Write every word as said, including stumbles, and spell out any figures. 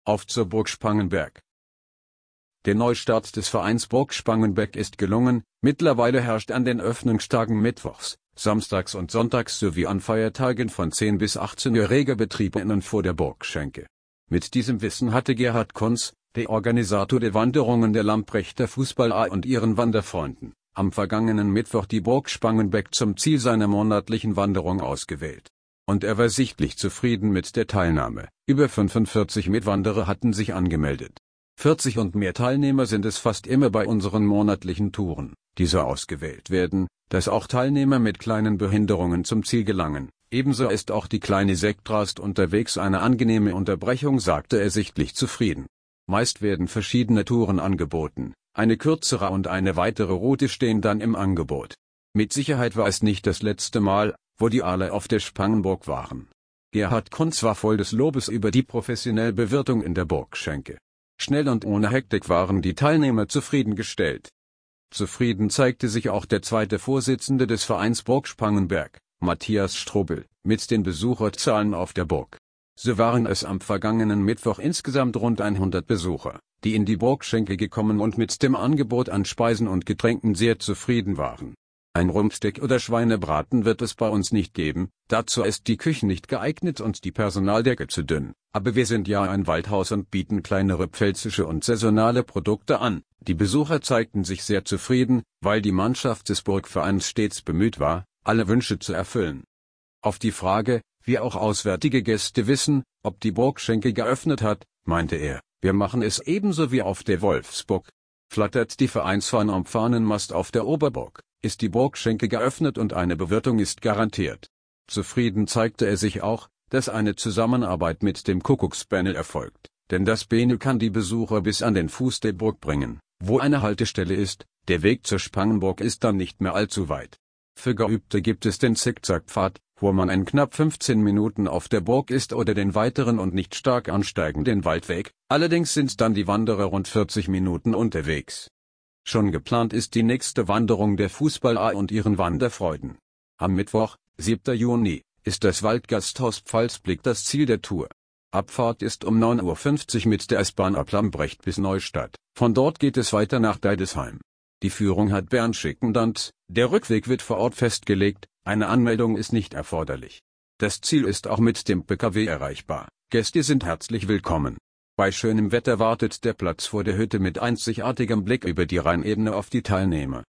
Auf zur Burg Spangenberg. Der Neustart des Vereins Burg Spangenberg ist gelungen, mittlerweile herrscht an den Öffnungstagen mittwochs, samstags und sonntags sowie an Feiertagen von zehn bis achtzehn Uhr reger Betrieb innen vor der Burgschenke. Mit diesem Wissen hatte Gerhard Kunz, der Organisator der Wanderungen der Lamprechter Fußball A und ihren Wanderfreunden, am vergangenen Mittwoch die Burg Spangenberg zum Ziel seiner monatlichen Wanderung ausgewählt. Und er war sichtlich zufrieden mit der Teilnahme. Über fünfundvierzig Mitwanderer hatten sich angemeldet. vierzig und mehr Teilnehmer sind es fast immer bei unseren monatlichen Touren, die so ausgewählt werden, dass auch Teilnehmer mit kleinen Behinderungen zum Ziel gelangen. Ebenso ist auch die kleine Sektrast unterwegs eine angenehme Unterbrechung, sagte er sichtlich zufrieden. Meist werden verschiedene Touren angeboten, eine kürzere und eine weitere Route stehen dann im Angebot. Mit Sicherheit war es nicht das letzte Mal, wo die alle auf der Spangenburg waren. Gerhard Kunz war voll des Lobes über die professionelle Bewirtung in der Burgschenke. Schnell und ohne Hektik waren die Teilnehmer zufriedengestellt. Zufrieden zeigte sich auch der zweite Vorsitzende des Vereins Burg Spangenberg, Matthias Strobel, mit den Besucherzahlen auf der Burg. So waren es am vergangenen Mittwoch insgesamt rund hundert Besucher, die in die Burgschenke gekommen und mit dem Angebot an Speisen und Getränken sehr zufrieden waren. Ein Rumpsteak oder Schweinebraten wird es bei uns nicht geben, dazu ist die Küche nicht geeignet und die Personaldecke zu dünn, aber wir sind ja ein Waldhaus und bieten kleinere pfälzische und saisonale Produkte an. Die Besucher zeigten sich sehr zufrieden, weil die Mannschaft des Burgvereins stets bemüht war, alle Wünsche zu erfüllen. Auf die Frage, wie auch auswärtige Gäste wissen, ob die Burgschenke geöffnet hat, meinte er, wir machen es ebenso wie auf der Wolfsburg. Flattert die Vereinsfahne am Fahnenmast auf der Oberburg, ist die Burgschenke geöffnet und eine Bewirtung ist garantiert. Zufrieden zeigte er sich auch, dass eine Zusammenarbeit mit dem Kuckucksbähnel erfolgt, denn das Bähnel kann die Besucher bis an den Fuß der Burg bringen, wo eine Haltestelle ist, der Weg zur Spangenburg ist dann nicht mehr allzu weit. Für Geübte gibt es den Zickzackpfad, wo man in knapp fünfzehn Minuten auf der Burg ist, oder den weiteren und nicht stark ansteigenden Waldweg, allerdings sind dann die Wanderer rund vierzig Minuten unterwegs. Schon geplant ist die nächste Wanderung der Fußball A und ihren Wanderfreuden. Am Mittwoch, siebten Juni, ist das Waldgasthaus Pfalzblick das Ziel der Tour. Abfahrt ist um neun Uhr fünfzig mit der S-Bahn ab Lambrecht bis Neustadt. Von dort geht es weiter nach Deidesheim. Die Führung hat Bernd Schickendanz, der Rückweg wird vor Ort festgelegt, eine Anmeldung ist nicht erforderlich. Das Ziel ist auch mit dem P K W erreichbar, Gäste sind herzlich willkommen. Bei schönem Wetter wartet der Platz vor der Hütte mit einzigartigem Blick über die Rheinebene auf die Teilnehmer.